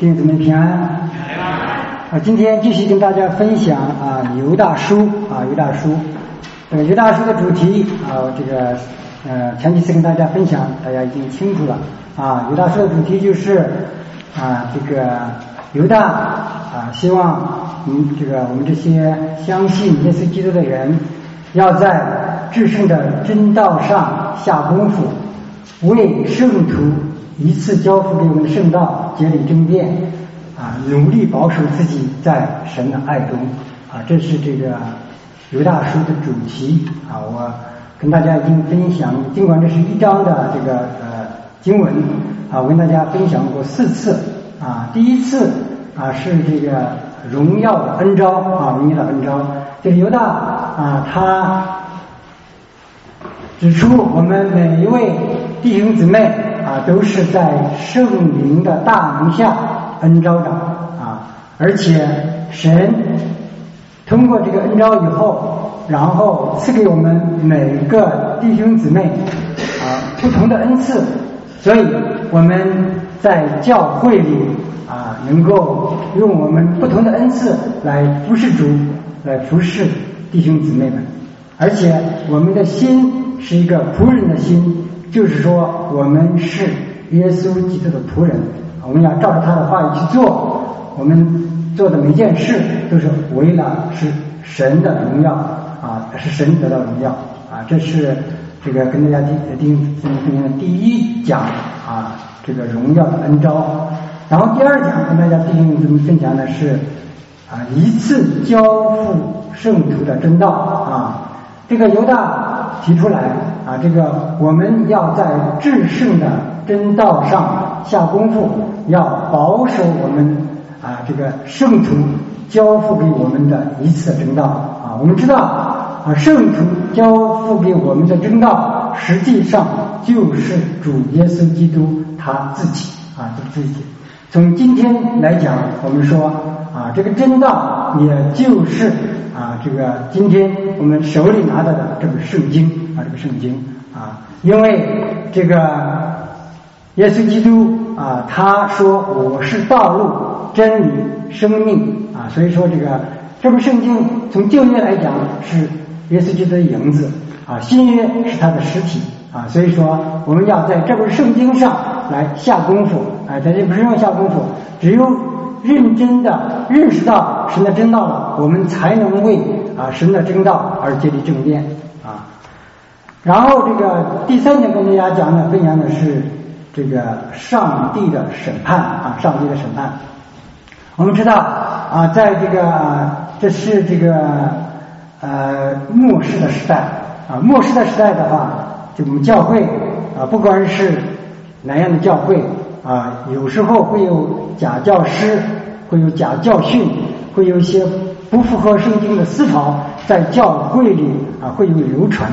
弟兄姊妹平安。今天继续跟大家分享犹大书犹大书。犹大书的主题前几次跟大家分享，大家已经清楚了犹大书的主题就是犹大希望我们这些相信耶稣基督的人，要在至圣的真道上下功夫，为圣徒一次交付给我们的圣道竭力争辩努力保守自己在神的爱中这是犹大书的主题我跟大家已经分享，尽管这是一章的经文我跟大家分享过4次第一次是荣耀的恩召荣耀的恩召，犹大他指出我们每一位弟兄姊妹都是在圣灵的大能下恩召的而且神通过这个恩召以后，然后赐给我们每个弟兄姊妹不同的恩赐，所以我们在教会里能够用我们不同的恩赐来服侍主，来服侍弟兄姊妹们，而且我们的心是一个仆人的心，就是说我们是耶稣基督的仆人，我们要照着他的话语去做，我们做的每件事都是为了是神的荣耀是神得到荣耀这是跟大家弟兄姊妹分享的第一讲荣耀的恩召。然后第二讲跟大家弟兄姊妹分享的是一次交付圣徒的真道犹大提出来我们要在至圣的真道上下功夫，要保守我们圣徒交付给我们的一次的真道我们知道圣徒交付给我们的真道实际上就是主耶稣基督他自己自己。从今天来讲，我们说这个真道也就是今天我们手里拿到的这个圣经这个圣经因为耶稣基督他说我是道路真理生命所以说这部圣经从旧约来讲是耶稣基督的影子新约是他的实体所以说我们要在这部圣经上来下功夫在这部圣经下功夫，只有认真的认识到神的真道了，我们才能为神的真道而竭力争辩然后第三点跟大家分享的是上帝的审判上帝的审判。我们知道在这是末世的时代末世的时代的话，我们教会不管是哪样的教会有时候会有假教师，会有假教训，会有一些不符合圣经的思潮在教会里会有流传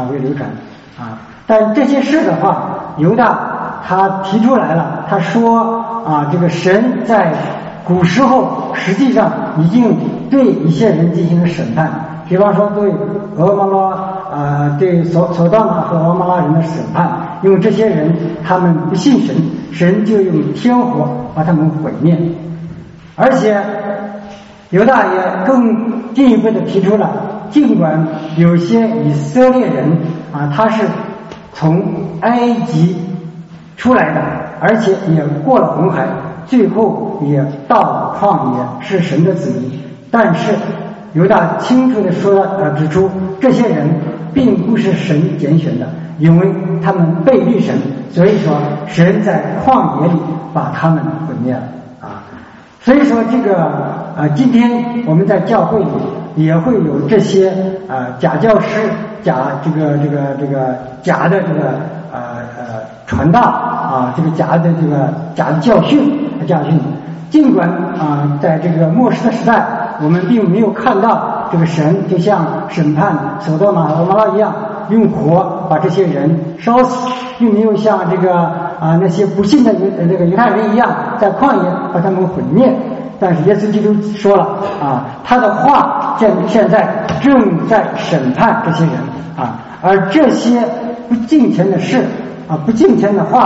但这些事的话，犹大他提出来了，他说神在古时候实际上已经对一些人进行了审判，比方说对俄摩拉对所多玛和俄摩拉人的审判，因为这些人他们不信神，神就用天火把他们毁灭。而且犹大也更进一步的提出了，尽管有些以色列人他是从埃及出来的，而且也过了红海，最后也到了旷野，是神的子民，但是犹大清楚的指出这些人并不是神拣选的，因为他们背离神，所以说神在旷野里把他们毁灭了所以说今天我们在教会里也会有这些假教师假假的传道假的教训尽管在末世的时代，我们并没有看到神就像审判所多玛和俄摩拉一样用火把这些人烧死，并没有像那些不信的犹太人一样在旷野把他们毁灭。但是耶稣基督说了他的话现在正在审判这些人而这些不敬虔的事不敬虔的话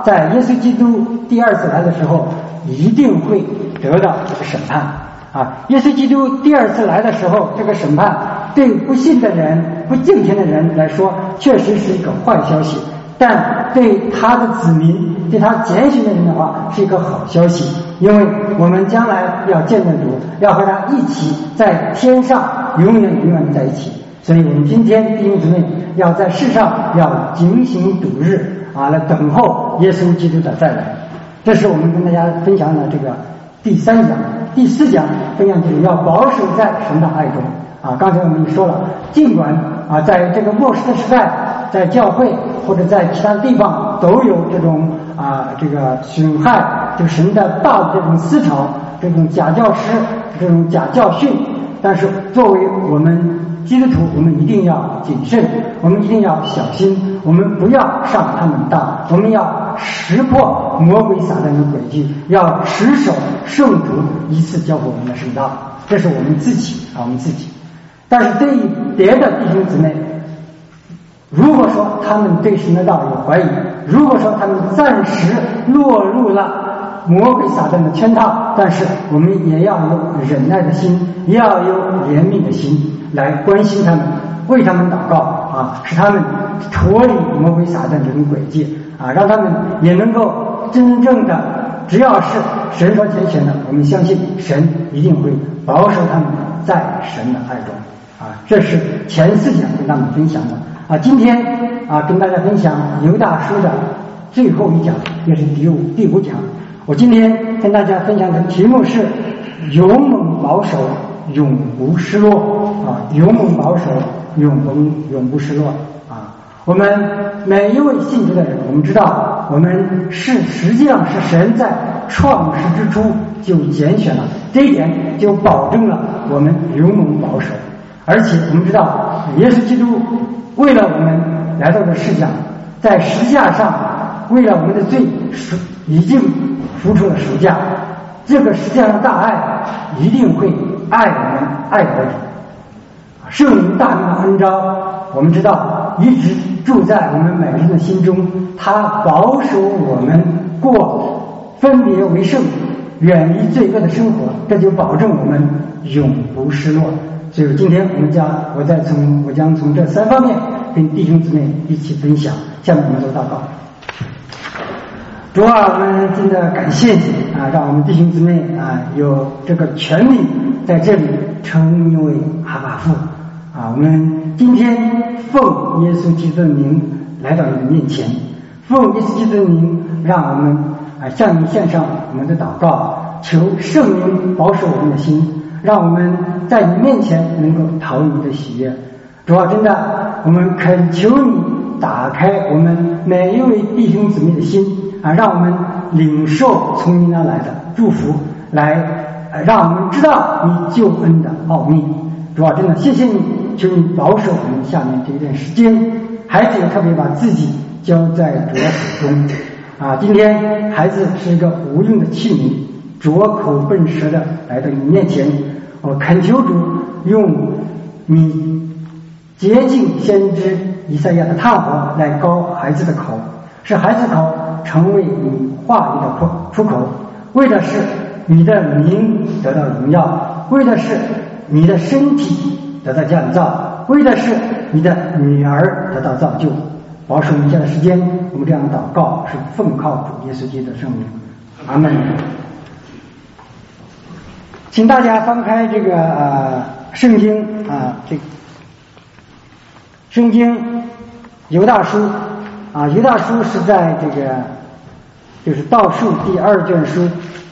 在耶稣基督第二次来的时候一定会得到这个审判啊。耶稣基督第二次来的时候，这个审判对不信的人、不敬虔的人来说确实是一个坏消息，但对他的子民、对他拣选的人的话是一个好消息，因为我们将来要见证主，要和他一起在天上永远在一起。所以我们今天弟兄姊妹要在世上要警醒度日啊，来等候耶稣基督的再来。这是我们跟大家分享的这个第3讲。第4讲分享就是要保守在神的爱中啊。刚才我们说了，尽管啊在这个末世的时代，在教会或者在其他地方都有这种这个损害这个神的道的这种思潮，这种假教师，这种假教训，但是作为我们基督徒，我们一定要谨慎，我们一定要小心，我们不要上他们当，我们要识破魔鬼撒旦的诡计，要持守圣徒一次教会我们的圣道，这是我们自己我们自己。但是对于别的弟兄姊妹，如果说他们对神的道有怀疑，如果说他们暂时落入了魔鬼撒旦的圈套，但是我们也要有忍耐的心，也要有怜悯的心来关心他们，为他们祷告使他们脱离魔鬼撒旦这种诡计让他们也能够真正的，只要是神所拣选的，我们相信神一定会保守他们在神的爱中这是前4讲跟他们分享的今天跟大家分享犹大书的最后一讲，也是第5讲。我今天跟大家分享的题目是勇猛保守，永不失落勇猛保守，永不失落我们每一位信主的人，我们知道我们实际上是神在创世之初就拣选了，这一点就保证了我们勇猛保守。而且我们知道耶稣基督为了我们来到这世上，在十字架上为了我们的罪已经付出了赎价，这个十字架的大爱一定会爱我们爱到底。圣灵大能的恩召，我们知道一直住在我们每个人的心中，他保守我们过分别为圣、远离罪恶的生活，这就保证我们永不失落。所以今天我将从这3方面跟弟兄姊妹一起分享。下面我们做祷告。主我们真的感谢你让我们弟兄姊妹有这个权利在这里称你为阿爸父我们今天奉耶稣基督的名来到你的面前，奉耶稣基督的名让我们向你献上我们的祷告，求圣灵保守我们的心，让我们在你面前能够讨你的喜悦。主真的我们恳求你打开我们每一位弟兄姊妹的心让我们领受从你那来的祝福，来让我们知道你救恩的奥秘。主真的谢谢你，求你保守我们下面这一段时间，孩子也特别把自己交在主手中今天孩子是一个无用的器皿，拙口笨舌的来到你面前，我恳求主用你洁净先知以赛亚的炭火来膏孩子的口，使孩子口成为你话语的出口，为的是你的名得到荣耀，为的是你的身体得到降造，为的是你的女儿得到造就。保守以下的时间，我们这样的祷告是奉靠主耶稣基督的圣名，阿门。请大家翻开这个圣经圣经犹大书犹大书是在这个就是倒数第2卷书。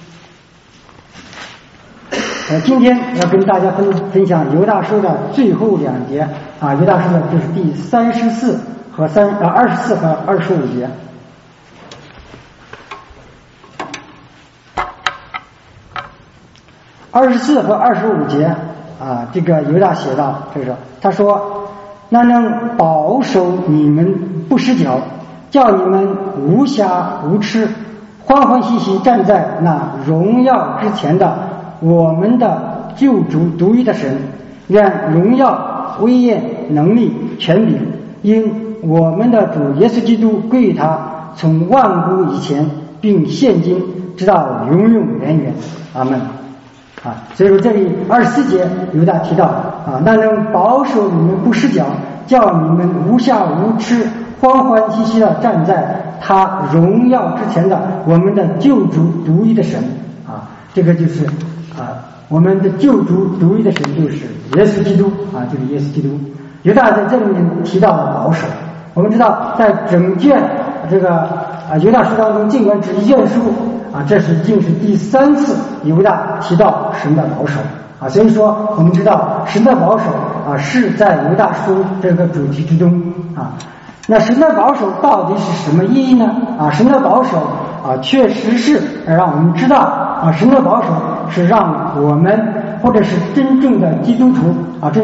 今天要跟大家分享犹大书的最后2节犹大书的就是第24和24和25节。24和25节这个犹大写道，他说那能保守你们不失脚，叫你们无瑕无疵，欢欢喜喜站在那荣耀之前的我们的救主独一的神，愿荣耀威严能力权柄因我们的主耶稣基督归于他， 从万古以前，并现今直到永永远远。阿们。所以说这里24节犹大提到那能保守你们不失脚，叫你们无瑕无疵，欢欢喜喜的站在他荣耀之前的我们的救主独一的神这个就是我们的救主独一的神就是耶稣基督就是耶稣基督。犹大在这里面提到了保守。我们知道在整卷这个犹大书当中，尽管只一卷书这是已经是第3次犹大提到神的保守所以说我们知道神的保守是在犹大书这个主题之中那神的保守到底是什么意义呢神的保守确实是让我们知道神的保守是让我们或者是真正的基督徒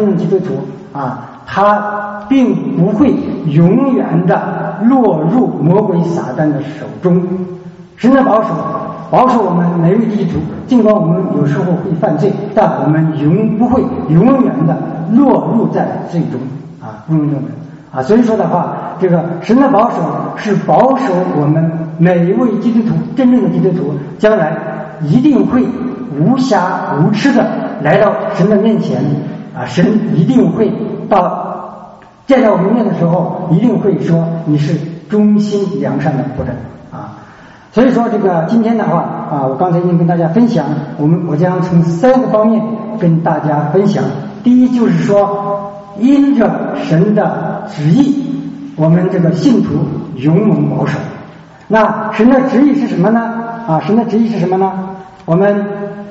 他并不会永远的落入魔鬼撒旦的手中。神的保守我们每位基督徒，尽管我们有时候会犯罪，但我们不会永远的落入在罪中所以说的话，这个神的保守是保守我们每一位基督徒，真正的基督徒将来一定会无瑕无疵的来到神的面前神一定会见到我们面的时候，一定会说你是忠心良善的仆人所以说这个今天的话我刚才已经跟大家分享，我将从3个方面跟大家分享。第一就是说，因着神的旨意，我们这个信徒永蒙保守。那神的旨意是什么呢神的旨意是什么呢？我们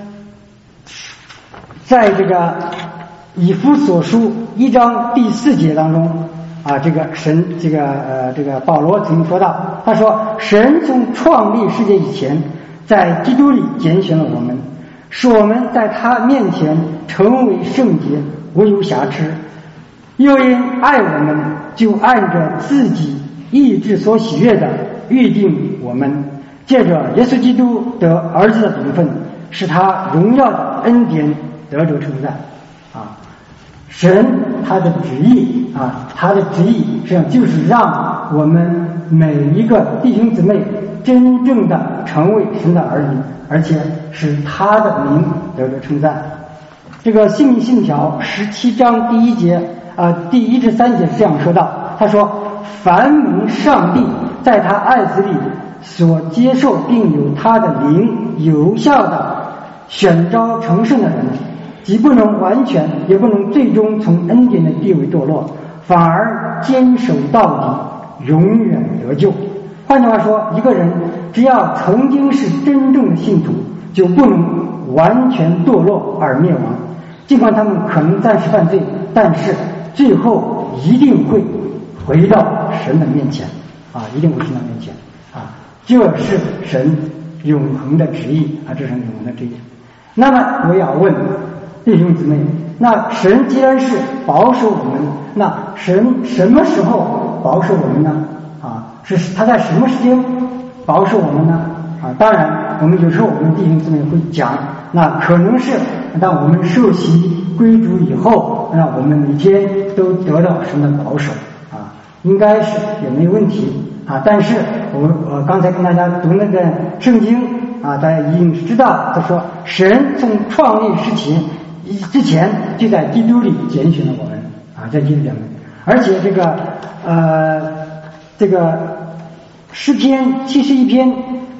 在这个以弗所书1章第4节当中这个保罗曾经说到，他说神从创立世界以前，在基督里拣选了我们，使我们在他面前成为圣洁，无有瑕疵。又因爱我们，就按着自己意志所喜悦的预定我们，借着耶稣基督得儿子的名分，使他荣耀的恩典得着称赞神他的旨意实际上就是让我们每一个弟兄姊妹真正的成为神的儿女，而且使他的名得着称赞。这个信命信条17章第1节第1至3节是这样说道，他说凡蒙上帝在他爱子里所接受并有他的灵有效的选召成圣的人，既不能完全也不能最终从恩典的地位堕落，反而坚守到底，永远得救。换句话说，一个人只要曾经是真正的信徒，就不能完全堕落而灭亡。尽管他们可能暂时犯罪，但是最后一定会回到神的面前一定会神的面前这是神永恒的旨意这是永恒的旨意。那么我要问弟兄姊妹，那神既然是保守我们，那神什么时候保守我们呢是他在什么时间保守我们呢当然我们有时候我们弟兄姊妹会讲，那可能是当我们受洗归主以后，让我们每天都得到神的保守应该是也没问题但是我刚才跟大家读那个圣经大家已经知道，他说神从创立之前就在基督里拣选了我们在基督里面。而且这个诗篇71篇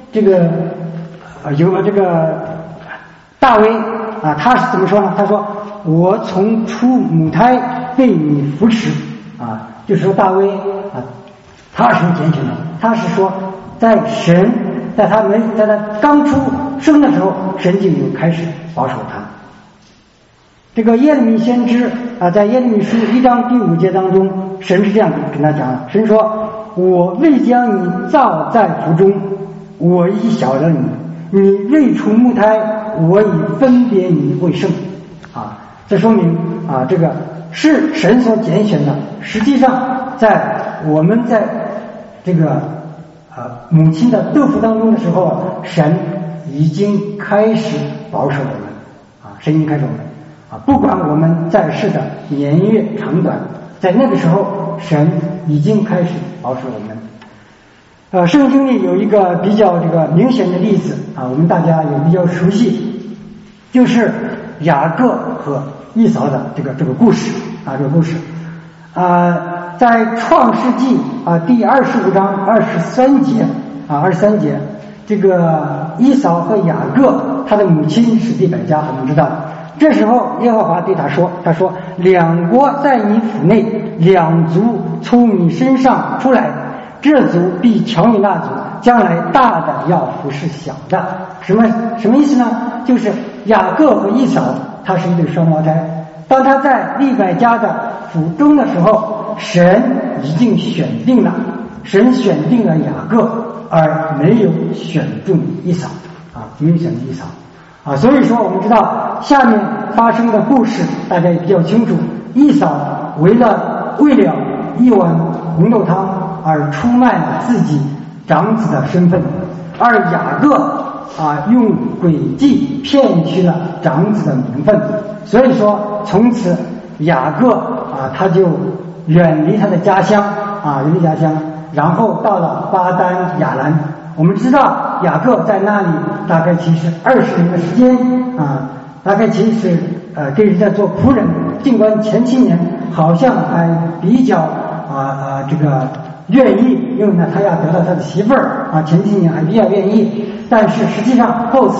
有这个大卫他是怎么说呢？他说我从出母胎被你扶持就是说大卫他是拣选的，他是说在他刚出生的时候，神就有开始保守他。这个耶利米先知在耶利米书1章第5节当中，神是这样跟他讲的，神说我未将你造在腹中，我已晓得你，你未出母胎，我已分别你为圣这说明这个是神所拣选的。实际上我们在这个母亲的肚腹当中的时候，神已经开始保守我们神已经开始我们不管我们在世的年月长短，在那个时候神已经开始保守我们。 圣经里有一个比较这个明显的例子啊，我们大家也比较熟悉，就是雅各和以扫的这个故事啊，这个故事在创世纪第25章23节，这个以扫和雅各他的母亲是利百加，我们知道。这时候耶和华对他说两国在你府内，两族从你身上出来，这族必强于那族，将来大的要服侍小的。什么意思呢？就是雅各和以扫他是一对双胞胎，当他在利百加的府中的时候，神已经选定了雅各，而没有选中以扫没有选中以扫所以说我们知道下面发生的故事大家也比较清楚，以扫为了一碗红豆汤而出卖了自己长子的身份，而雅各用诡计骗取了长子的名分，所以说从此雅各他就远离他的家乡然后到了巴丹亚兰。我们知道雅各在那里大概其实20年的时间大概其实给人家做仆人，尽管前7年好像还比较这个愿意，因为呢他要得到他的媳妇儿前7年还比较愿意，但是实际上后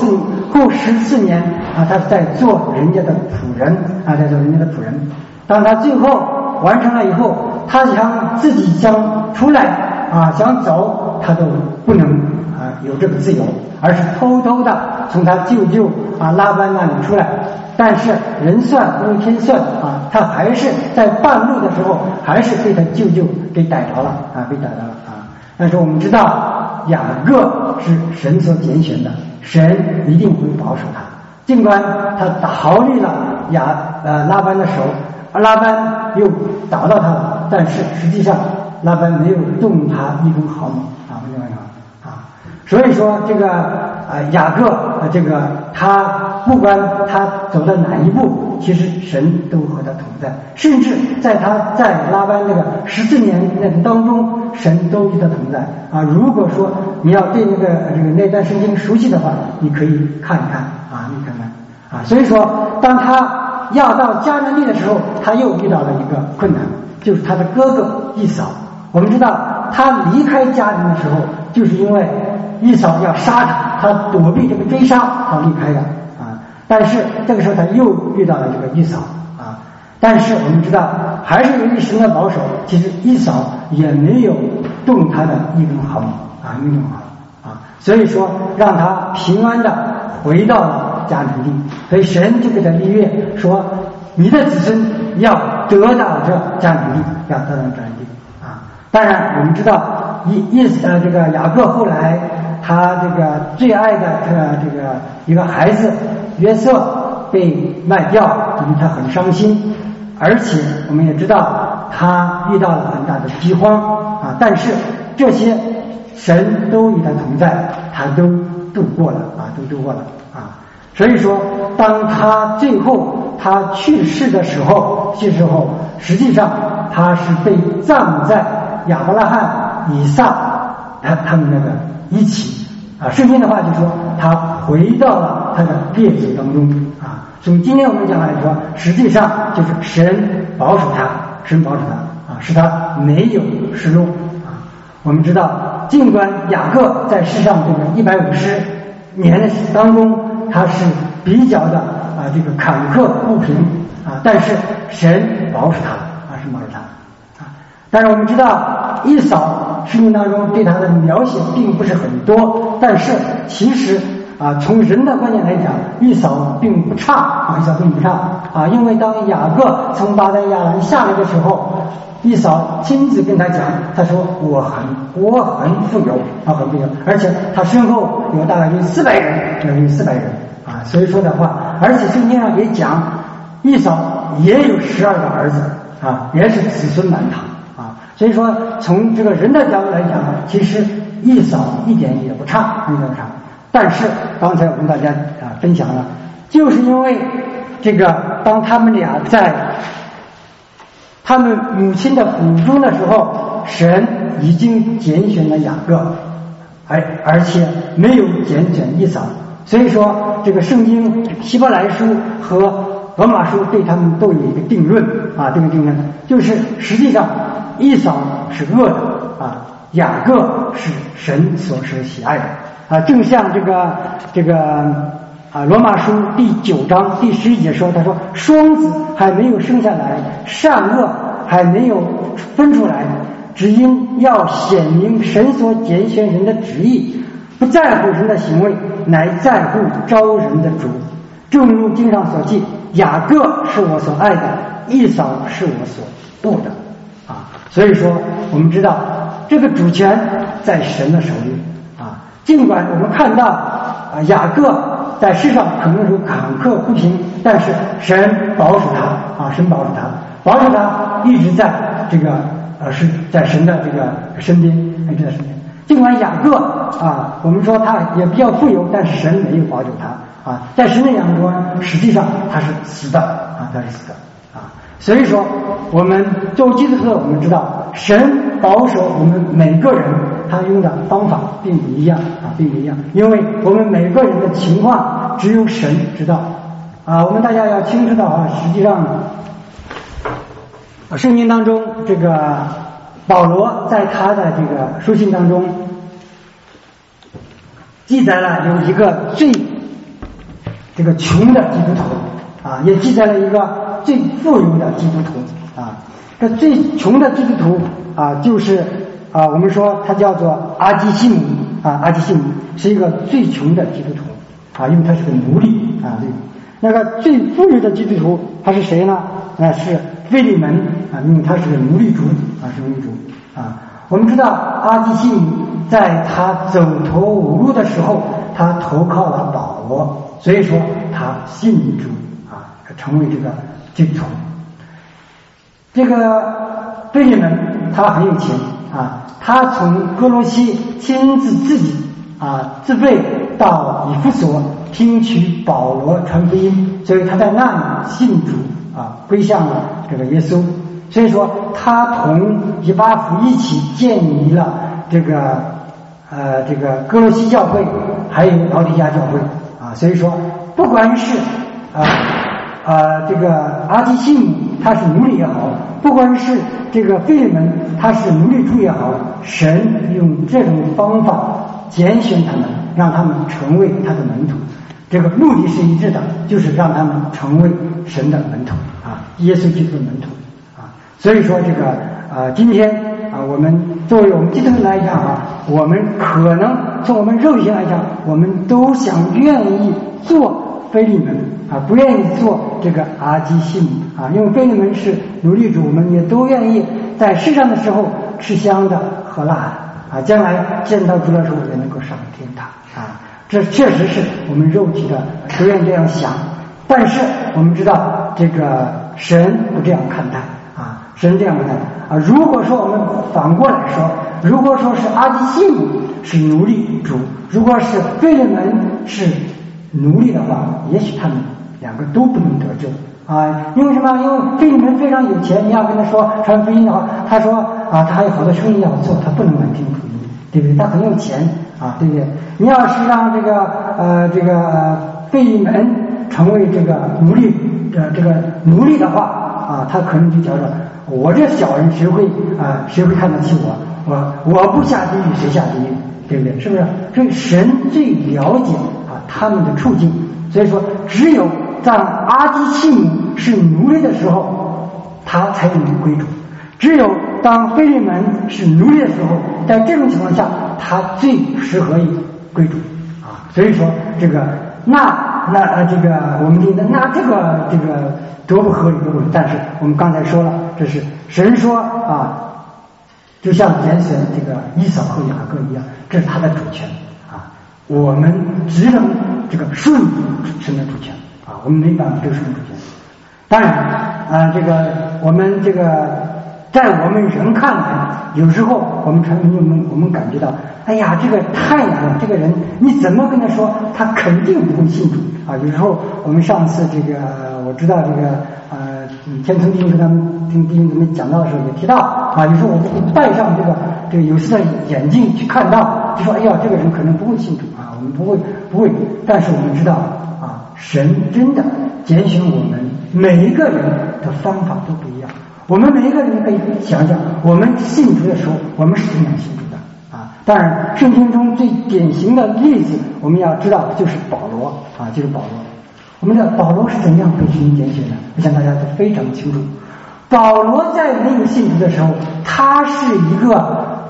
14年他是在做人家的仆人当他最后完成了以后，他自己想出来想走，他都不能有这个自由，而是偷偷的从他舅舅拉班那里出来。但是人算不如天算他还是在半路的时候还是被他舅舅给逮着了但是我们知道雅各是神所拣选的，神一定会保守他，尽管他逃离了拉班的手，拉班又找到他了，但是实际上拉班没有动他一根毫毛所以说这个雅各他不管他走到哪一步，其实神都和他同在，甚至在他在拉班这个14年当中，神都与他同在如果说你要对那段圣经熟悉的话，你可以看一看所以说当他要到迦南地的时候，他又遇到了一个困难，就是他的哥哥以扫。我们知道他离开迦南的时候，就是因为以扫要杀他躲避这个追杀，他离开的但是这个时候他又遇到了这个以扫但是我们知道还是由于神的保守，其实以扫也没有动他的一根毫毛所以说让他平安的回到了迦南地。所以神就给他立约说，你的子孙要得到这迦南地，当然我们知道这个雅各后来他这个最爱的这个一个孩子约瑟被卖掉，他很伤心，而且我们也知道他遇到了很大的饥荒但是这些神都与他同在，他都度过了所以说当他最后他去世的时候，实际上他是被葬在亚伯拉罕、以撒他们一起圣经的话就说他回到了他的列祖当中所以今天我们讲来说，实际上就是神保守他使他没有失落我们知道尽管雅各在世上这个150年的当中他是比较的这个坎坷不平但是神保守他但是我们知道以扫圣经当中对他的描写并不是很多，但是其实从人的观点来讲，以扫并不差因为当雅各从巴丹亚兰下来的时候，以扫亲自跟他讲，他说我很富有而且他身后有大概有400人所以说的话，而且圣经上也讲以扫也有12个儿子也是子孙满堂所以说从这个人的角度来讲，其实以扫一点也不差但是刚才我跟大家分享了，就是因为这个当他们俩在他们母亲的腹中的时候，神已经拣选了雅各，而且没有拣选以扫。所以说这个圣经希伯来书和罗马书对他们都有一个定论啊，这个定论就是实际上以扫是恶的啊，雅各是神所喜爱的啊，正像这个罗马书第9章第11节说，他说双子还没有生下来，善恶还没有分出来，只因要显明神所拣选人的旨意，不在乎人的行为，乃在乎招人的主。正如经上所记，雅各是我所爱的，以扫是我所恶的啊。所以说我们知道这个主权在神的手里啊。尽管我们看到雅各在世上可能有坎坷不平，但是神保守他啊，神保守他一直在这个是在神的这个身边，一直在身边。尽管雅各啊，我们说他也比较富有，但是神没有保守他啊，在神的眼中，实际上他是死的啊，他是死的啊。所以说，我们作为基督徒，我们知道神保守我们每个人，他用的方法并不一样啊，并不一样，因为我们每个人的情况只有神知道啊。我们大家要清楚到啊，实际上圣经当中，这个保罗在他的这个书信当中记载了有一个最这个穷的基督徒啊，也记载了一个最富有的基督徒啊。这最穷的基督徒啊，就是我们说他叫做阿基西姆啊，阿基西姆是一个最穷的基督徒啊，因为他是个奴隶啊。对，那个最富有的基督徒他是谁呢？是腓利门啊，因为他是个奴隶主啊，是奴隶主啊。我们知道阿基西姆在他走投无路的时候，他投靠了保罗，所以说他信主啊，成为这个基督徒。这个腓利门他很有钱啊，他从哥罗西亲自自己自费到以弗所听取保罗传福音，所以他在那里信主归向了这个耶稣。所以说他同以巴弗一起建立了这个哥罗西教会，还有老底嘉教会啊。所以说不管是这个阿基西姆他是奴隶也好，不管是这个腓利门他是奴隶主也好，神用这种方法拣选他们，让他们成为他的门徒，这个目的是一致的，就是让他们成为神的门徒啊，耶稣基督的门徒啊。所以说这个今天我们作为我们基督徒来讲我们可能从我们肉体来讲，我们都愿意做腓利门不愿意做这个阿基西姆因为腓利门是奴隶主，我们也都愿意在世上的时候吃香的喝辣的将来见到主的时候也能够上天堂这确实是我们肉体的都愿意这样想。但是我们知道这个神不这样看待神这样看待如果说我们反过来说，如果说是阿基西姆是奴隶主，如果是腓利门是奴隶的话，也许他们两个都不能得救因为什么？因为腓利门非常有钱，你要跟他说传福音的话，他说他还有好多生意要做，他不能来听福音，对不对？他很有钱对不对？你要是让这个腓利门成为这个奴隶的话他可能就觉着我这小人谁会看得起我不下地狱谁下地狱，对不对？是不是？所以神最了解他们的处境，所以说只有当阿基西姆是奴隶的时候，他才能归主；只有当腓利门是奴隶的时候，在这种情况下，他最适合于归主所以说这个这个我们听的这个多不合理多不合理，但是我们刚才说了，这是神说就像拣选这个以扫和雅各一样，这是他的主权我们只能这个顺服神的主权我们没办法这个神的主权。当然这个我们这个在我们人看来，有时候我们我们感觉到，哎呀，这个太难了，这个人你怎么跟他说，他肯定不会信主有时候我们上次我知道天成弟兄跟他们听弟兄们讲到的时候也提到啊，有时候我们戴上这个有色的眼镜去看到，就说哎呀，这个人可能不会信主啊，我们不会，但是我们知道啊，神真的拣选我们每一个人的方法都不一样。我们每一个人可以想想，我们信主的时候，我们是怎样信主的啊？当然，圣经中最典型的例子，我们要知道就是保罗啊，就是保罗。我们的保罗是怎样被神拣选的？我想大家都非常清楚。保罗在没有信主的时候，他是一个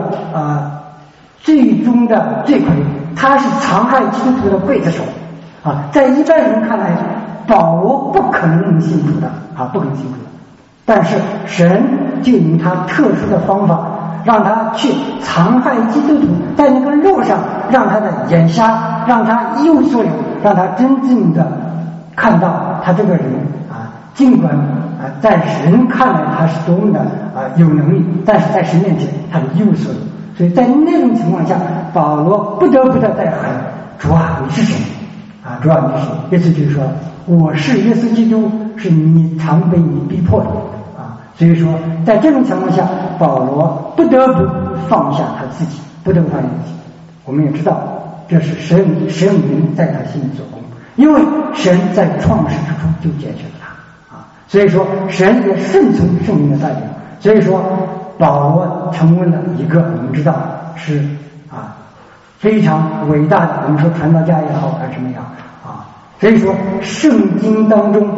最终的罪魁，他是残害基督徒的刽子手啊。在一般人看来，保罗不可能信主的啊，不可能信主的。但是神就用他特殊的方法，让他去残害基督徒，在那个路上让他的眼瞎，让他一无所有，让他真正的看到他这个人啊，尽管啊在人看来他是多么的有能力，但是在神面前他是一无所有。所以在那种情况下，保罗不得不的在喊：主啊，你是谁？啊，主啊，你是谁？耶稣就说：我是耶稣基督，是你常被你逼迫的啊。所以说，在这种情况下，保罗不得不放下他自己，不得不放下自己。我们也知道，这是神明在他心里做工，因为神在创世之初就拣选了他啊。所以说，神也顺从圣灵的带领。所以说，保罗成为了一个我们知道是非常伟大的，我们说传道家也好，还是什么样啊？所以说，圣经当中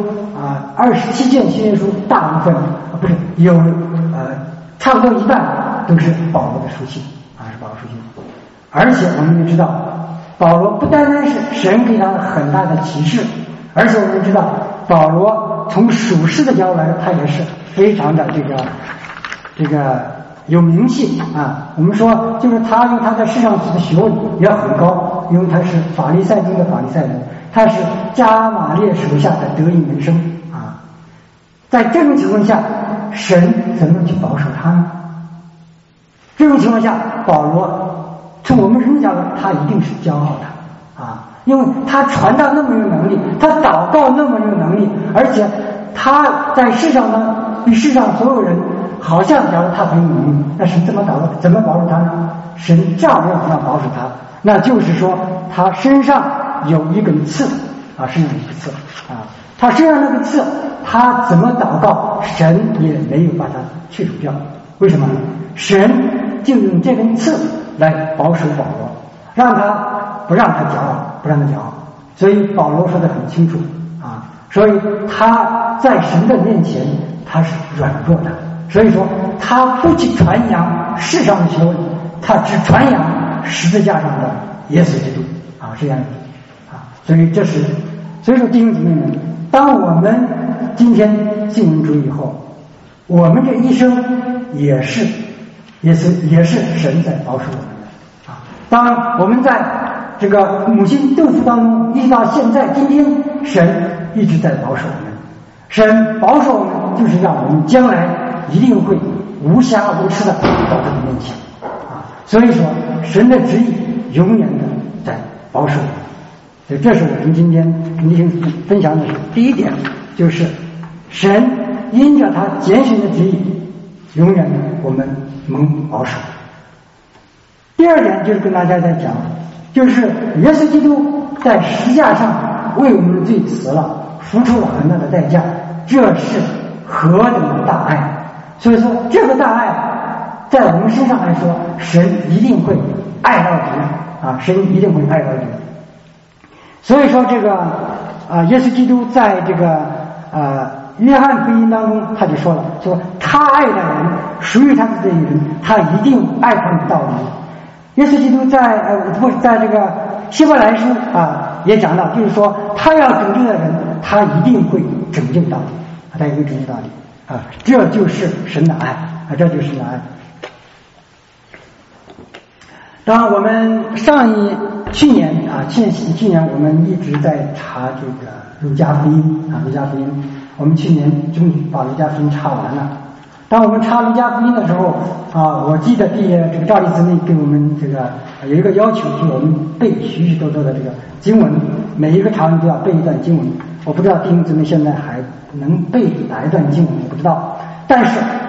27卷新约书大部分不是有差不多一半都是保罗的书信啊，是保罗书信。而且我们也知道，保罗不单单是神给他的很大的启示，而且我们知道保罗从属世的角度来说，他也是非常的这个有名气啊。我们说就是他用他在世上的学问也很高，因为他是法利赛中的法利赛人，他是加马列手下的得意门生啊。在这种情况下，神怎么去保守他呢？这种情况下，保罗从我们人角度，他一定是骄傲的啊，因为他传道那么有能力，他祷告那么有能力，而且他在世上呢，比世上所有人好像假如他很有能力，那神怎么保守他呢？神照样要保守他，那就是说他身上有一根刺啊，身上有一个刺啊，他身上那个刺，他怎么祷告，神也没有把它去除掉。为什么？神就用这根刺来保守保罗，不让他骄傲。所以保罗说得很清楚啊，所以他在神的面前他是软弱的，所以说他不去传扬世上的学问，他只传扬十字架上的耶稣基督啊，这样啊。所以说弟兄姊妹们，当我们今天信主以后，我们这一生也是神在保守我们的啊。当然我们在这个母亲肚腹当中一直到现在今天，神一直在保守我们，神保守我们就是让我们将来一定会无瑕无疵的到他的面前啊。所以说神的旨意永远的在保守我们。所以这是我们今天跟弟兄分享的是第一点，就是神因着他拣选的旨意，永远我们蒙保守。第二点就是跟大家在讲，就是耶稣基督在十字架上为我们的罪死了，付出了很大的代价，这是何等的大爱！所以说这个大爱在我们身上来说，神一定会爱到底啊，神一定会爱到底。所以说这个耶稣基督在这个约翰福音当中他就说了，说他爱的人，属于他的这一人，他一定爱他们到底。耶稣基督在这个希伯来书也讲到，就是说他要拯救的人，他一定会拯救到底，他一定会拯救到底啊，这就是神的爱啊，这就是神的爱。当然我们去年我们一直在查这个路加福音啊，路加福音，我们去年终于把路加福音查完了。当我们查路加福音的时候我记得这个赵立姊妹给我们这个有一个要求，就是我们背许许多多的这个经文，每一个查完都要背一段经文。我不知道弟兄姊妹现在还能背哪一段经文，我不知道。但是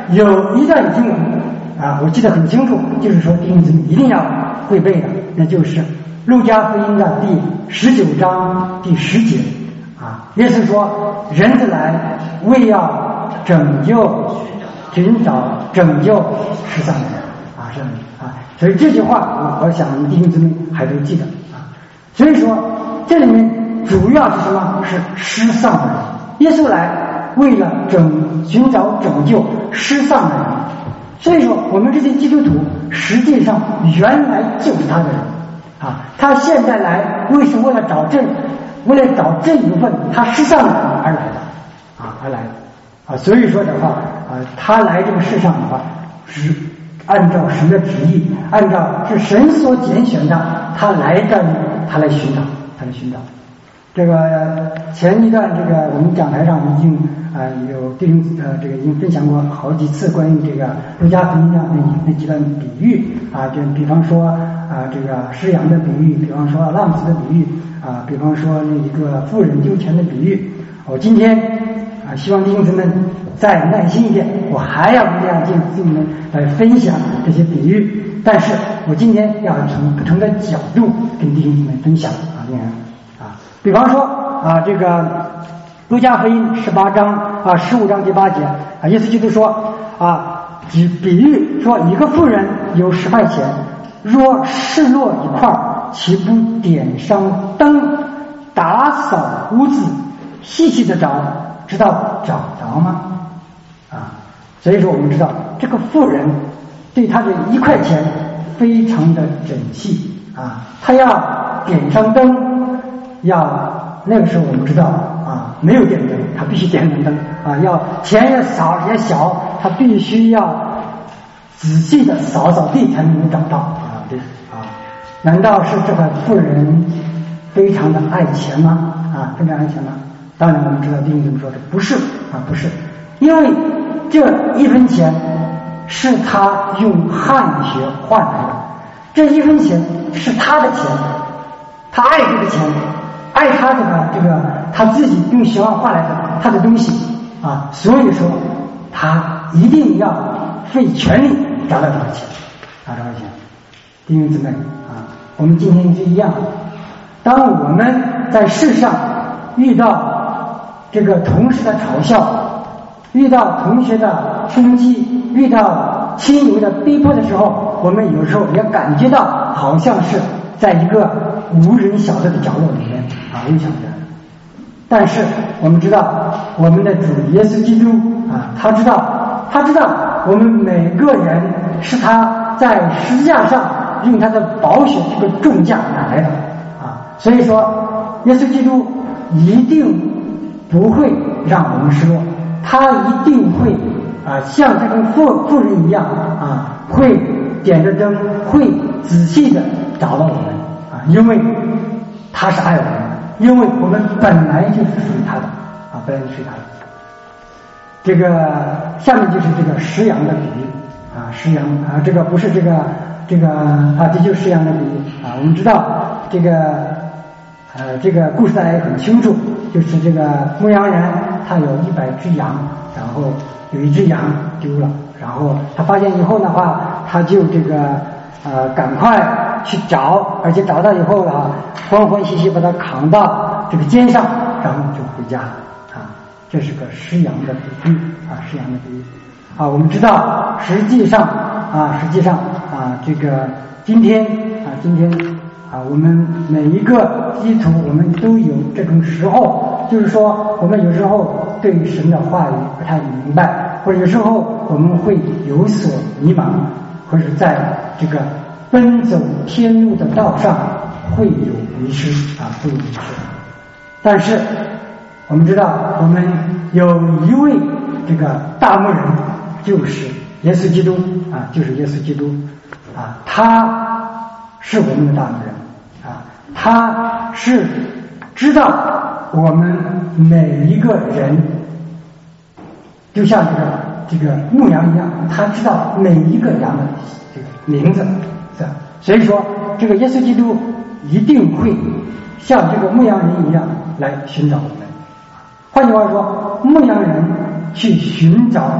有一段经文啊，我记得很清楚，就是说弟兄姊妹一定要会背的，那就是路加福音的第19章第10节啊，耶稣说人子来为要拯救寻找拯救世上的人啊，是啊，所以这句话我想弟兄姊妹还都记得啊。所以说这里面主要是什么？是失丧的人。耶稣来为了寻找拯救失丧的人，所以说我们这些基督徒实际上原来就是他的人啊。他现在来是为了找这一部分他失丧的人而来的啊，而来的啊。所以说的话啊，他来这个世上的话是按照神的旨意，按照是神所拣选的，他来寻找。这个前一段这个我们讲台上已经有弟兄这个已经分享过好几次关于这个路加福音的那几段比喻啊，就比方说这个失羊的比喻，比方说浪子的比喻啊，比方说那一个妇人丢钱的比喻。我今天希望弟兄姊妹再耐心一点，我还要跟大家弟兄们来分享这些比喻，但是我今天要从不同的角度跟弟兄姊妹分享啊，比方说这个路加福音15章第8节啊，耶稣基督说比喻说一个妇人有10块钱，若失落一块，岂不点上灯，打扫屋子，细细的找，直到找着吗？所以说我们知道这个妇人对她的1块钱非常的珍惜她要点上灯。那个时候我们知道没有电灯，他必须点灯要钱也少也小，他必须要仔细的扫地才能找到难道是这个妇人非常的爱钱吗？非常爱钱吗？当然我们知道弟兄怎么说的，不是不是，因为这1分钱是他用汗血换来的，这1分钱是他的钱，他爱这个钱，爱他这个他自己用血换来的他的东西所以说他一定要费全力找到这个钱弟兄姊妹我们今天是一样，当我们在世上遇到这个同事的嘲笑，遇到同学的冲击，遇到亲友的逼迫的时候，我们有时候也感觉到好像是在一个无人晓得的角落里面微小着。但是我们知道我们的主耶稣基督他知道我们每个人是他在十字架上用他的宝血这个重价买来的所以说耶稣基督一定不会让我们失落，他一定会像这个妇人一样会点着灯，会仔细的找到我们因为他是爱我们的，因为我们本来就是属于他的本来就是他的。这个下面就是这个食羊的比喻食羊这个不是这就是食羊的比喻我们知道这个故事大家也很清楚，就是这个牧羊人他有100只羊，然后有1只羊丢了，然后他发现以后的话，他就赶快去找，而且找到以后欢欢喜喜把它扛到这个肩上，然后就回家这是个食羊的比喻食羊的比喻我们知道实际上这个今天我们每一个基督徒我们都有这种时候，就是说我们有时候对神的话语不太明白，或者有时候我们会有所迷茫，或者在这个奔走天路的道上会有迷失会有迷失。但是我们知道我们有一位这个大牧人，就是耶稣基督就是耶稣基督他是我们的大牧人他是知道我们每一个人，就像这个牧羊一样，他知道每一个羊的这个名字所以说这个耶稣基督一定会像这个牧羊人一样来寻找我们。换句话说，牧羊人去寻找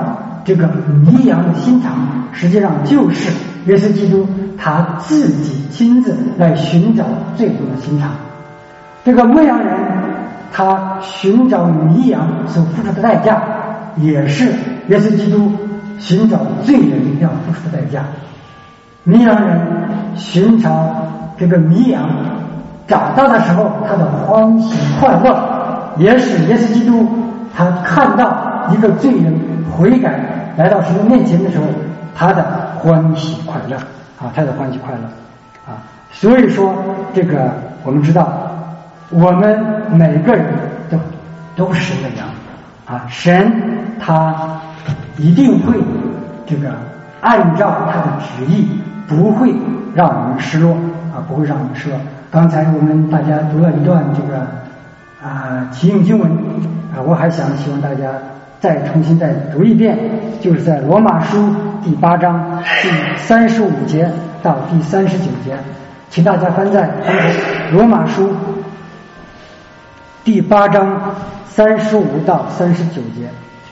这个迷羊的心肠，实际上就是耶稣基督他自己亲自来寻找罪人的心肠。这个牧羊人他寻找迷羊所付出的代价，也是耶稣基督寻找罪人要付出的代价。迷羊人寻找这个迷羊，找到的时候他的欢喜快乐，也使耶稣基督他看到一个罪人悔改来到神的面前的时候，他的欢喜快乐啊，他的欢喜快乐啊。所以说这个我们知道，我们每个人都是神的羊啊，神他一定会这个按照他的旨意，不会让我们失落啊，不会让我们失落。刚才我们大家读了一段这个启应经文啊，我还希望大家再重新再读一遍，就是在罗马书第8章第35节到第39节，请大家翻开罗马书第8章35到39节。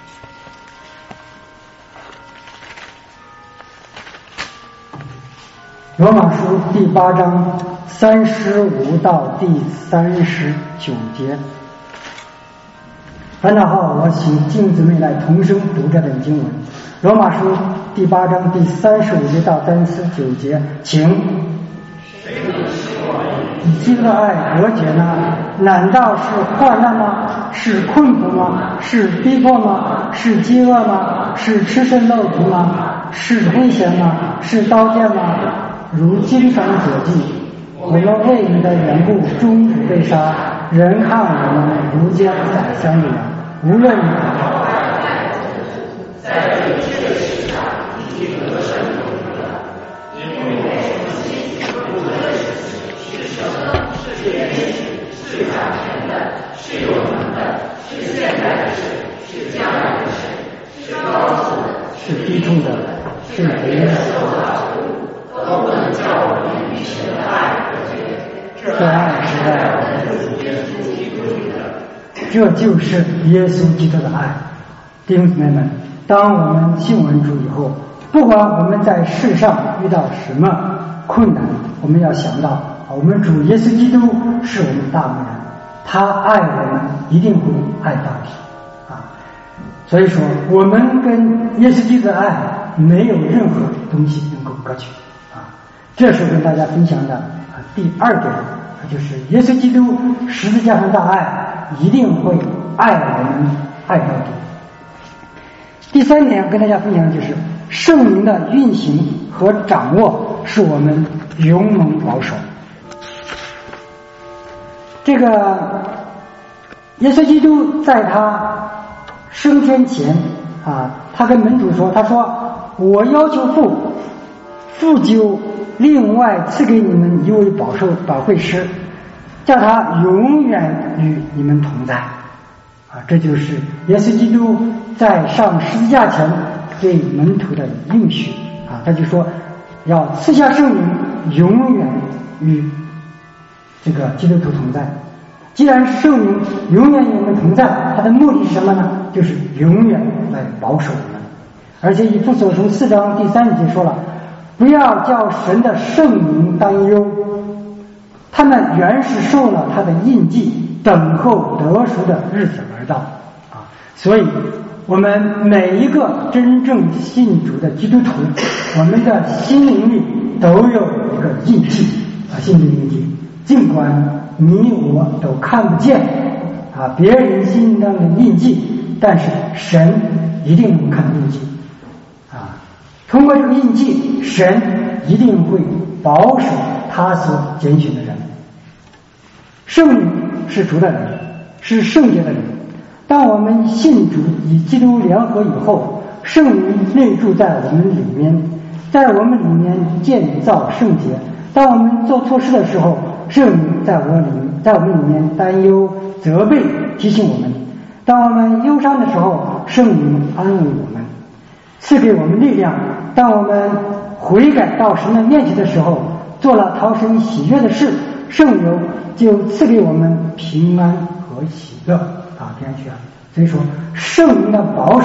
罗马书第8章35到第39节。翻到后，我请静姊妹来同声读这段经文。罗马书第8章第35节到39节，请。以基督的爱隔绝呢？难道是患难吗？是困苦吗？是逼迫吗？是饥饿吗？是赤身露体吗？是危险吗？是刀剑吗？如经上所记，我们为你的缘故终日被杀，人看我们如将宰相一样。无论你在这世世上已经得胜有余了，因为我们心不论是生是远是长成的，是有能的，是现在的事，是将来的事，是高处的，是低处的，是别人受到都不能叫我们与神的爱隔绝。这爱是在我们主耶稣基督里的，这就是耶稣基督的爱。弟兄姊妹们，当我们信完主以后，不管我们在世上遇到什么困难，我们要想到我们主耶稣基督是我们的大牧人，他爱我们一定会爱到底啊。所以说我们跟耶稣基督的爱没有任何东西能够隔绝啊。这是跟大家分享的第二点，就是耶稣基督十字架上的爱一定会爱我们爱到底。第三点跟大家分享的就是圣灵的运行和掌握是我们勇猛保守。这个耶稣基督在他升天前他跟门徒说，他说我要求父就另外赐给你们一位保惠师，叫他永远与你们同在这就是耶稣基督在上十字架前对门徒的应许他就说要赐下圣灵，永远与这个基督徒同在。既然是圣灵永远与我们同在，它的目的是什么呢？就是永远来保守我们。而且以弗所书4章第30节说了，不要叫神的圣灵担忧，他们原是受了他的印记，等候得赎的日子而到所以我们每一个真正信主的基督徒，我们的心灵里都有一个印记心灵印记，尽管你我都看不见别人心中的印记，但是神一定能看印记通过这个印记，神一定会保守他所拣选的人。圣灵是主的人，是圣洁的人。当我们信主与基督联合以后，圣灵内住在我们里面，在我们里面建造圣洁。当我们做错事的时候，圣灵在我们里面担忧、责备、提醒我们。当我们忧伤的时候，圣灵安慰我们，赐给我们力量。当我们悔改到神的面前的时候，做了讨神喜悦的事，圣灵就赐给我们平安和喜乐平安喜乐。所以说圣灵的保守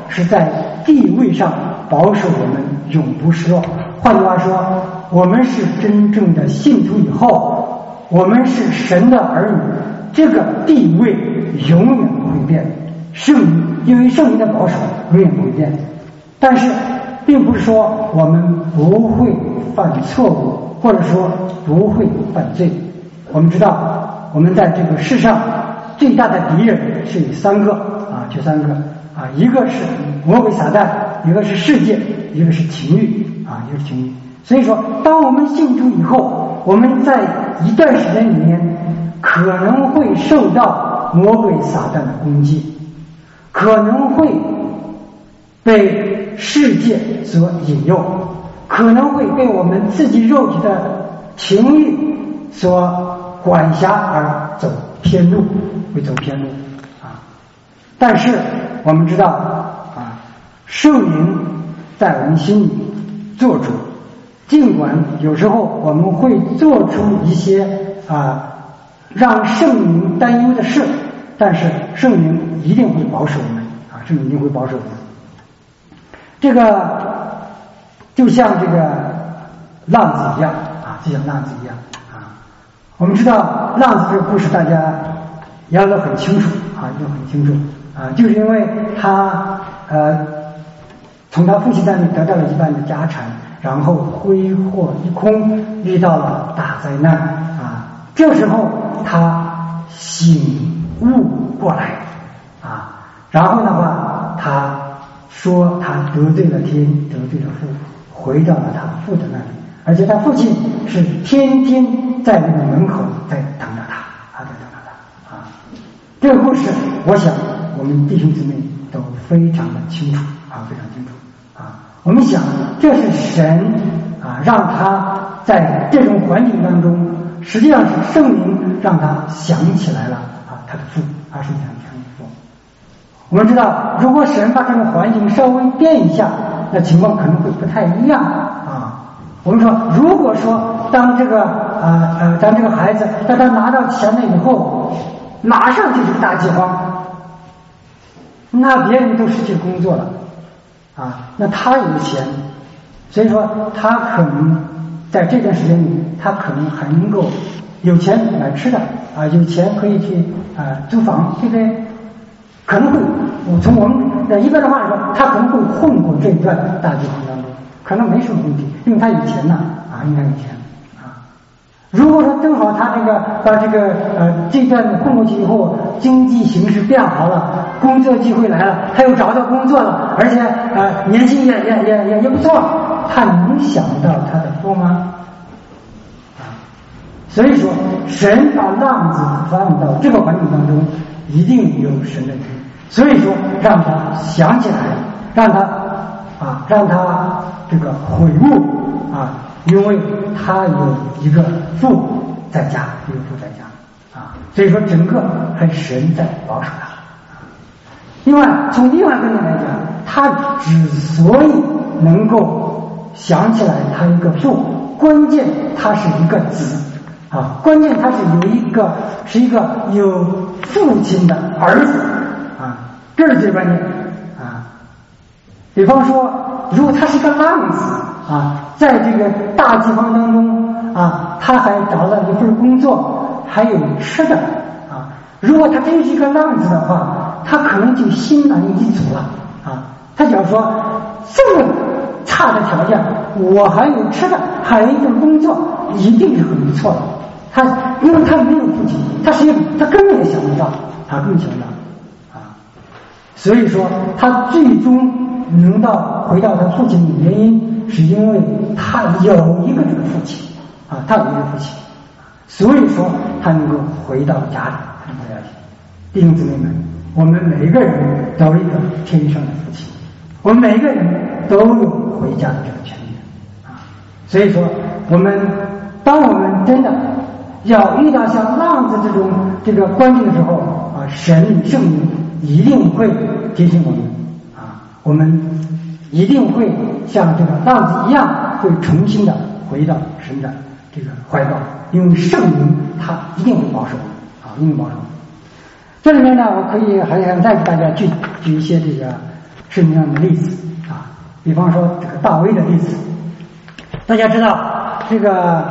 是在地位上保守我们永不失落。换句话说，我们是真正的信徒以后，我们是神的儿女，这个地位永远不会变。因为圣灵的保守永远不会变。但是并不是说我们不会犯错误，或者说不会犯罪。我们知道我们在这个世上最大的敌人是有三个啊，这三个啊，一个是魔鬼撒旦，一个是世界，一个是情欲啊，一个是情欲。所以说当我们信主以后，我们在一段时间里面可能会受到魔鬼撒旦的攻击，可能会被世界所引诱，可能会被我们自己肉体的情欲所管辖而走偏路，会走偏路啊。但是我们知道啊，圣灵在我们心里做主，尽管有时候我们会做出一些让圣灵担忧的事，但是圣灵一定会保守我们啊，圣灵一定会保守我们。这个就像这个浪子一样啊，就像浪子一样啊。我们知道浪子这个故事大家也都很清楚啊，都很清楚啊，就是因为他从他父亲那里得到了一半的家产，然后挥霍一空，遇到了大灾难啊。这时候他醒悟过来啊，然后的话他说他得罪了天，得罪了父，回到了他父的那里，而且他父亲是天天在那个门口在等着他啊，在等着他啊。这个故事我想我们弟兄姊妹都非常的清楚啊，非常清楚啊。我们想这是神啊让他在这种环境当中，实际上是圣灵让他想起来了啊他的父，他是想起父。我们知道如果神把这个环境稍微变一下，那情况可能会不太一样啊。我们说如果说当这个孩子当他拿到钱了以后，马上就是个大饥荒，那别人都失去工作了啊，那他有钱，所以说他可能在这段时间里，他可能还能够有钱买吃的啊，有钱可以去租房，对不对？可能会从我们一般的话来说，他可能会混过这一段大饥荒当中，可能没什么问题，因为他有钱呐啊，应该有钱啊。如果说正好他把这段混过去以后，经济形势变好了，工作机会来了，他又找到工作了，而且年薪也不错，他能想到他的父吗？所以说神把浪子放到这个环境当中，一定有神的旨意，所以说让他想起来，让他这个悔悟啊，因为他有一个父在家，有父在家啊，所以说整个还是神在保守他。另外从另外一个面来讲，他之所以能够想起来他一个父，关键他是一个子啊，关键他是一个有父亲的儿子啊，这是最关键啊。比方说如果他是个浪子啊，在这个大饥荒当中啊，他还找了一份工作，还有吃的啊。如果他真是一个浪子的话，他可能就心满意足了啊。他假如说这么差的条件，我还有吃的，还有一份工作，一定是很不错的。因为他没有父亲，他根本也想不到，他根本想不到啊。所以说他最终能回到他父亲的原因，是因为他有一个这个父亲啊，他有一个父亲，所以说他能够回到家里，他能回到家里。弟兄姊妹们，我们每个人都有一个天生的父亲，我们每个人都有回家的这个权利啊。所以说当我们真的要遇到像浪子这个关键的时候啊，圣灵一定会提醒我们啊，我们一定会像这个浪子一样，会重新的回到神的这个怀抱，因为圣灵他一定会保守啊，一定保守。这里面呢，我可以还想再给大家举一些这个圣经上的例子啊，比方说这个大卫的例子。大家知道这个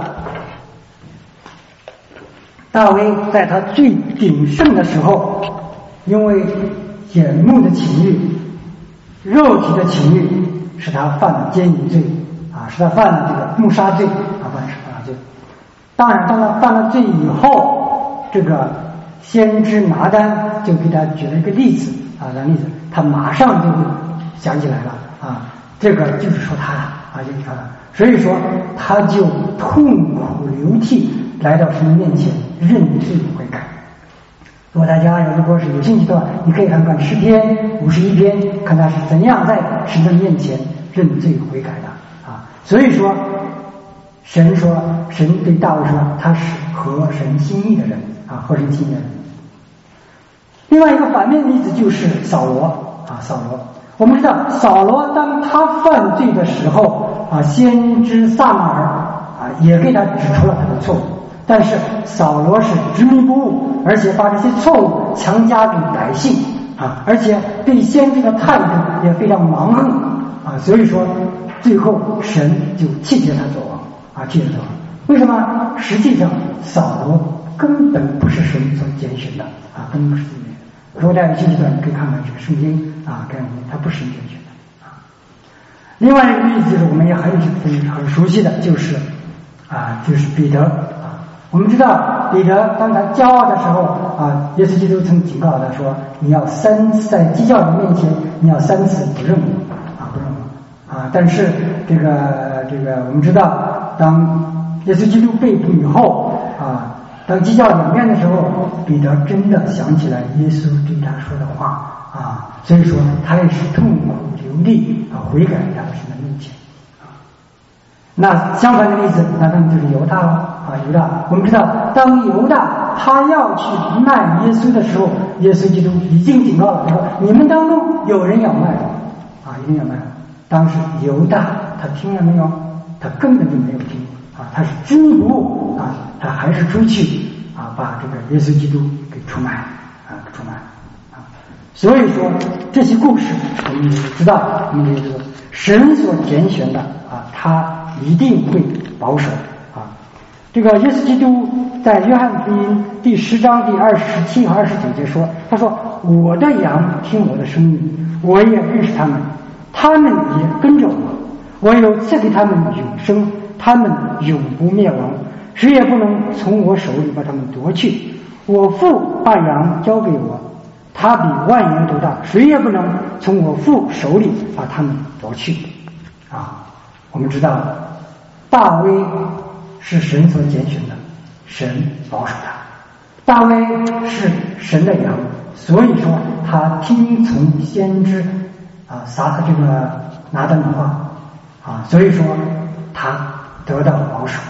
大卫在他最鼎盛的时候，因为眼目的情欲、肉体的情欲，使他犯了奸淫罪啊，使他犯了这个谋杀罪啊，犯了罪。当然，当他犯了罪以后，这个先知拿单就给他举了一个例子啊，例子，他马上就想起来了啊，这个就是说他啊，就是他，所以说他就痛苦流涕来到神的面前认罪悔改。如果大家如果是有兴趣的话，你可以看看诗篇51篇，看他是怎样在神的面前认罪悔改的啊。所以说神对大卫说他是合神心意的人啊，合神心意的人。另外一个反面的例子就是扫罗啊，扫罗。我们知道扫罗当他犯罪的时候啊，先知撒母耳啊也给他指出了他的错误，但是扫罗是执迷不悟，而且把这些错误强加给百姓啊，而且对先知的态度也非常蛮横啊，所以说最后神就弃绝他做王啊，弃绝他做王。为什么？实际上扫罗根本不是神所拣选的啊，根本不是神拣选的。如果大家有兴趣的，你可以看看这个圣经啊，看他不是神拣选的啊。另外一个例子就是我们也很熟悉的，就是彼得啊。我们知道彼得当他骄傲的时候啊，耶稣基督曾警告他说：“你要3次在讥笑人面前，你要3次不认我啊，不认我啊。”但是这个我们知道，当耶稣基督被捕以后啊。当讥笑两面的时候，彼得真的想起来耶稣对他说的话啊，所以说他也是痛苦流涕啊，悔改来到神的面前啊。那相反的例子，那么就是犹大了啊，犹大。我们知道，当犹大他要去卖耶稣的时候，耶稣基督已经警告了，他说：“你们当中有人要卖我啊，一定要卖我。”当时犹大他听了没有？他根本就没有听啊，他是执迷不悟啊。他还是出去啊，把这个耶稣基督给出卖啊，所以说这些故事我们也知道，我们也知道神所拣选的啊，他一定会保守啊。这个耶稣基督在约翰福音第10章第27和29节说，他说：“我的羊听我的声音，我也认识他们，他们也跟着我，我有赐给他们永生，他们永不灭亡。谁也不能从我手里把他们夺去，我父把羊交给我，他比万羊都大，谁也不能从我父手里把他们夺去啊。”我们知道大卫是神所拣选的，神保守他，大卫是神的羊，所以说他听从先知啊这个拿单的话啊，所以说他得到保守，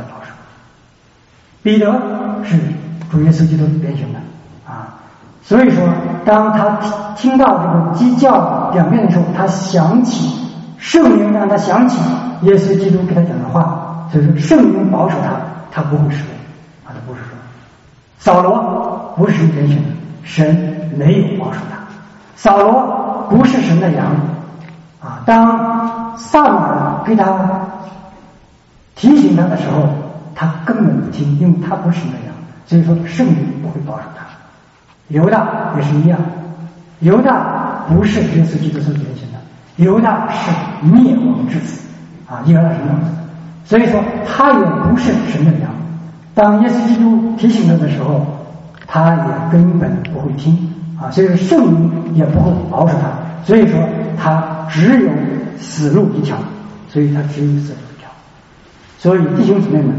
彼得是主耶稣基督拣选的啊，所以说当他听到这个讥笑两面的时候，他想起圣灵，让他想起耶稣基督给他讲的话，所以说圣灵保守他不会失落啊，他不是说扫罗不是神拣选的，神没有保守他，扫罗不是神的羊啊。当撒母耳给他提醒他的时候，他根本不听，因为他不是神的羊，所以说圣灵不会保守他。犹大也是一样，犹大不是耶稣基督所拣选的，犹大是灭亡之子啊，犹大是灭亡之子，所以说他也不是神的羊。当耶稣基督提醒他的时候，他也根本不会听啊，所以说圣灵也不会保守他，所以说他只有死路一条，所以他只有死路一条。所以弟兄姊妹们，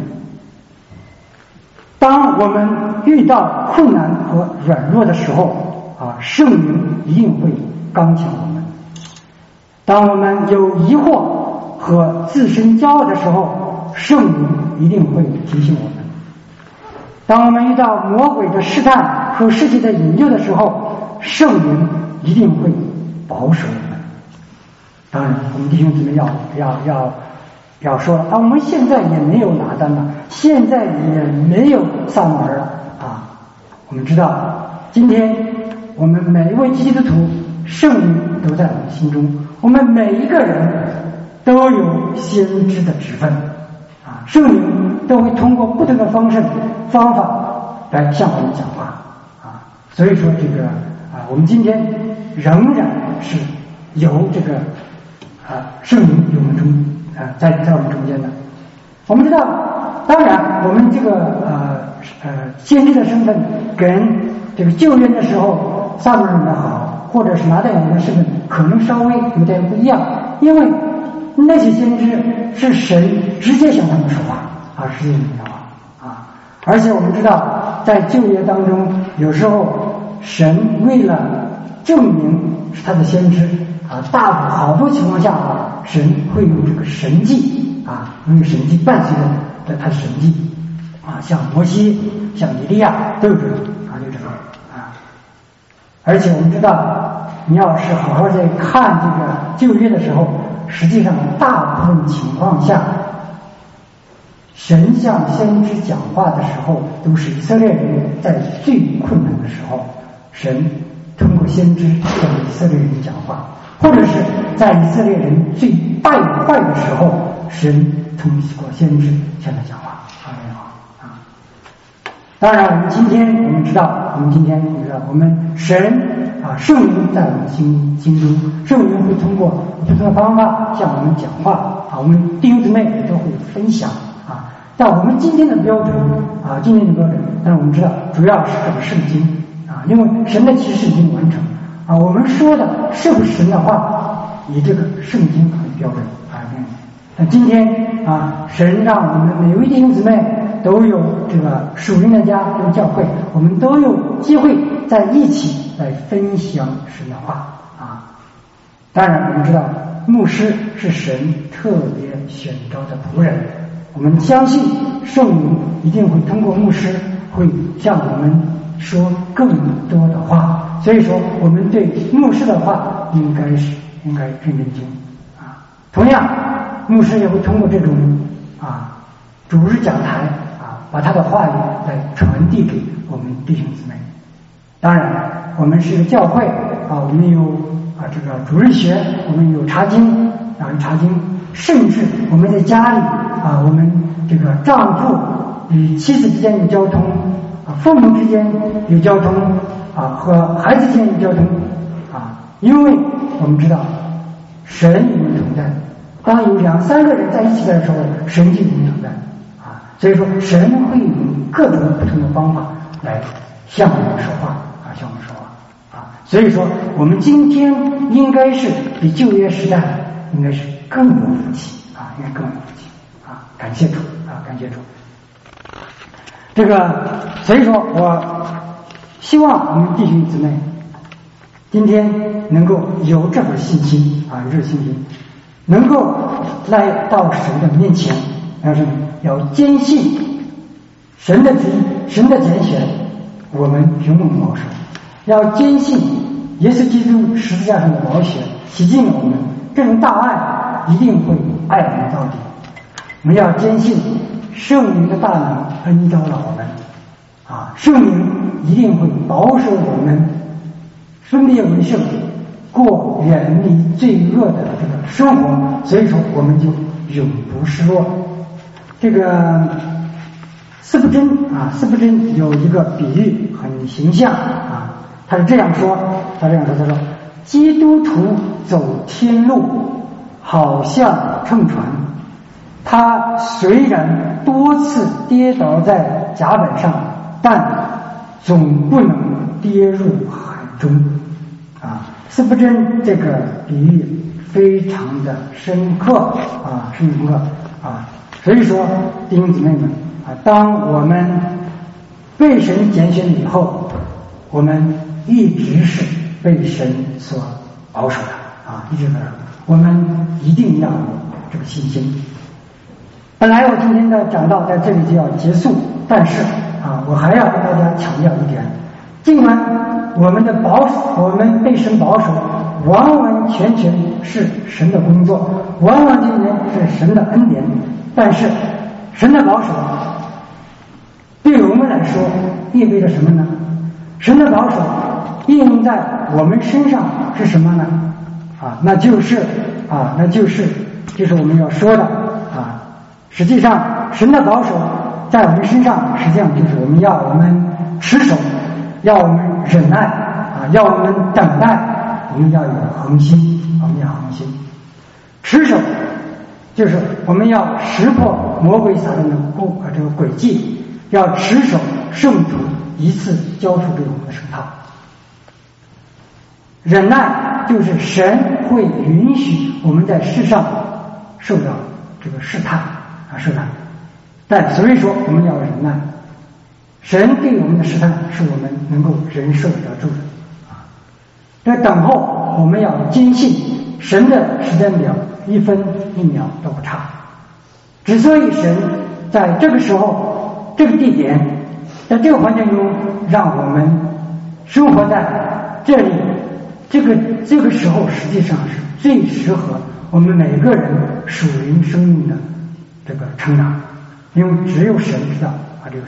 当我们遇到困难和软弱的时候啊，圣灵一定会刚强我们。当我们有疑惑和自身骄傲的时候，圣灵一定会提醒我们。当我们遇到魔鬼的试探和世界的引诱的时候，圣灵一定会保守我们。当然我们弟兄姊妹要说了啊，我们现在也没有拿单了，现在也没有撒母耳了啊。我们知道今天我们每一位基督徒， 圣灵都在我们心中，我们每一个人都有先知的职分啊，圣灵都会通过不同的方法来向我们讲话啊，所以说这个我们今天仍然是有这个圣灵与我们中在我们中间的。我们知道，当然我们这个先知的身份跟这个旧约的时候撒母耳也好，或者是拿但以理的身份可能稍微有点不一样，因为那些先知是神直接向他们说话直接向他们说话而且我们知道，在旧约当中，有时候神为了证明是他的先知好多情况下神会用这个神迹用神迹伴随着他的神迹像摩西、像以利亚都有这种有这种而且我们知道，你要是好好在看这个旧约的时候，实际上大部分情况下，神向先知讲话的时候，都是以色列人在最困难的时候，神通过先知向以色列人讲话，或者是在以色列人最败坏的时候，神通过先知向他讲话。当然，我们知道，我们神圣灵在我们心中，圣灵会通过不同的方法向我们讲话我们弟兄姊妹也都会分享但我们今天的标准但是我们知道，主要是这个圣经因为神的启示已经完成我们说的是不是神的话，以这个圣经为标准那今天神让我们每位弟兄姊妹都有这个属灵的家，有教会，我们都有机会在一起来分享神的话当然，我们知道牧师是神特别选召的仆人，我们相信圣灵一定会通过牧师会向我们说更多的话，所以说我们对牧师的话应该认真听同样，牧师也会通过这种主日讲台把他的话语来传递给我们弟兄姊妹。当然，我们是一个教会我们有这个主日学，我们有查经甚至我们在家里我们这个丈夫与妻子之间有交通父母之间有交通和孩子之间有交通因为我们知道神与我们同在，当有2、3个人在一起的时候，神就与我们同在所以说神会用各种不同的方法来向我们说话所以说我们今天应该是比旧约时代应该是更有福气应该更有福气感谢主感谢主这个所以说我希望我们弟兄姊妹今天能够有这份信心有这个信心，能够来到神的面前，要坚信神的旨意，神的拣选，我们永远保守。要坚信耶稣基督十字架上的宝血洗净了我们，这种大爱一定会爱我们到底。我们要坚信圣灵的大能恩召了我们圣灵一定会保守我们分别为圣，过远离罪恶的这个生活，所以说我们就永不失落。这个司布真有一个比喻很形象他是这样说，他说基督徒走天路好像乘船，他虽然多次跌倒在甲板上，但总不能跌入海中司布真这个比喻非常的深刻所以说弟兄姊妹们当我们被神拣选以后，我们一直是被神所保守的我们一定要有这个信心。本来我今天的讲道在这里就要结束，但是我还要跟大家强调一点，尽管我们被神保守完完全全是神的工作，完完全全是神的恩典，但是神的保守对我们来说意味着什么呢？神的保守意用在我们身上是什么呢？那就是我们要说的实际上神的保守在我们身上，实际上就是我们持守，要我们忍耐要我们等待，我们要有恒心，持守就是我们要识破魔鬼撒旦的这个诡计，要持守圣徒一次交出给我们的圣套。忍耐就是神会允许我们在世上受到这个试探，但所以说我们要忍耐，神对我们的试探是我们能够忍受得住的这等候我们要坚信神的时间表一分一秒都不差。之所以神在这个时候这个地点在这个环境中让我们生活在这里，这个时候实际上是最适合我们每个人属灵生命的这个成长，因为只有神知道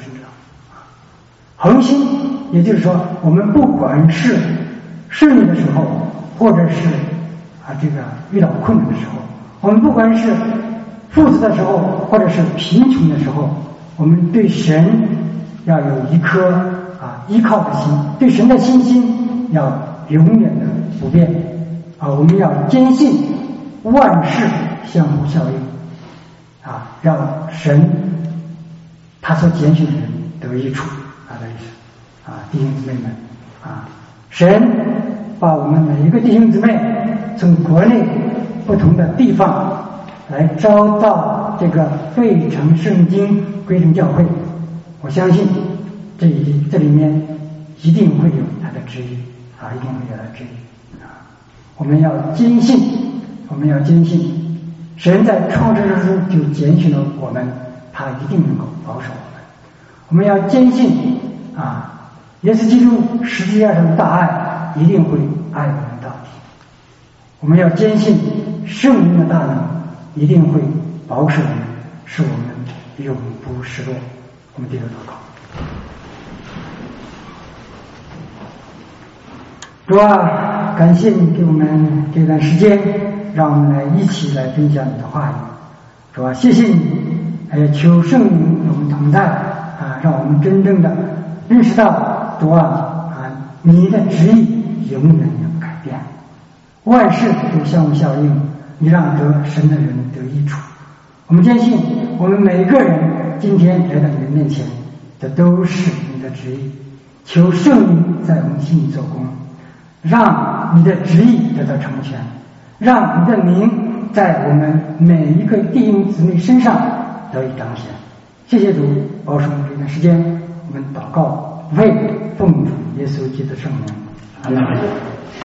恒心，也就是说我们不管是顺利的时候，或者是遇到困难的时候，我们不管是富足的时候，或者是贫穷的时候，我们对神要有一颗依靠的心，对神的信心要永远的不变我们要坚信万事相互效应让神他所拣选的人得益处弟兄姊妹们神把我们每一个弟兄姊妹从国内不同的地方来招到这个费城圣经归正教会，我相信这里面一定会有他的旨意我们要坚信神在创世之初就拣选了我们，他一定能够保守我们。我们要坚信耶稣基督十字架上的大爱一定会爱我们到底。我们要坚信圣灵的大能一定会保守我们，使我们永不失落。我们低头祷告。主啊，感谢你给我们这段时间，让我们一起来分享你的话语。主啊，谢谢你，求圣灵与我们同在让我们真正的认识到主你的旨意永远也不改变，万事都相互效应，你让得神的人得益处。我们坚信我们每个人今天来到你的面前，这都是你的旨意，求圣灵在我们心里做工，让你的旨意得到成全，让你的名在我们每一个弟兄姊妹身上得以彰显。谢谢主保守我们这段时间，我们祷告为奉主耶稣基督圣名，阿门。